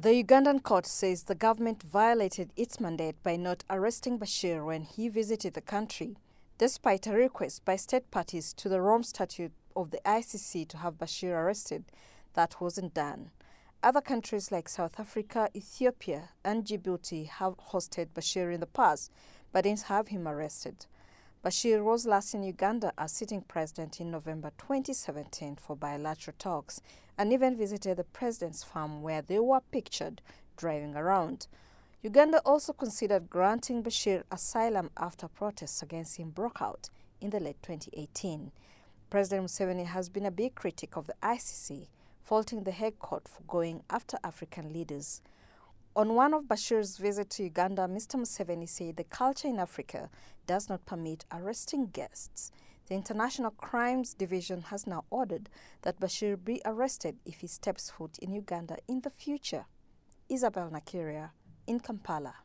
The Ugandan court says the government violated its mandate by not arresting Bashir when he visited the country, despite a request by state parties to the Rome Statute of the ICC to have Bashir arrested. That wasn't done. Other countries like South Africa, Ethiopia, and Djibouti have hosted Bashir in the past, but didn't have him arrested. Bashir was last in Uganda as sitting president in November 2017 for bilateral talks and even visited the president's farm where they were pictured driving around. Uganda also considered granting Bashir asylum after protests against him broke out in the late 2018. President Museveni has been a big critic of the ICC, faulting the Hague Court for going after African leaders. On one of Bashir's visits to Uganda, Mr. Museveni said the culture in Africa does not permit arresting guests. The International Crimes Division has now ordered that Bashir be arrested if he steps foot in Uganda in the future. Isabel Nakiria in Kampala.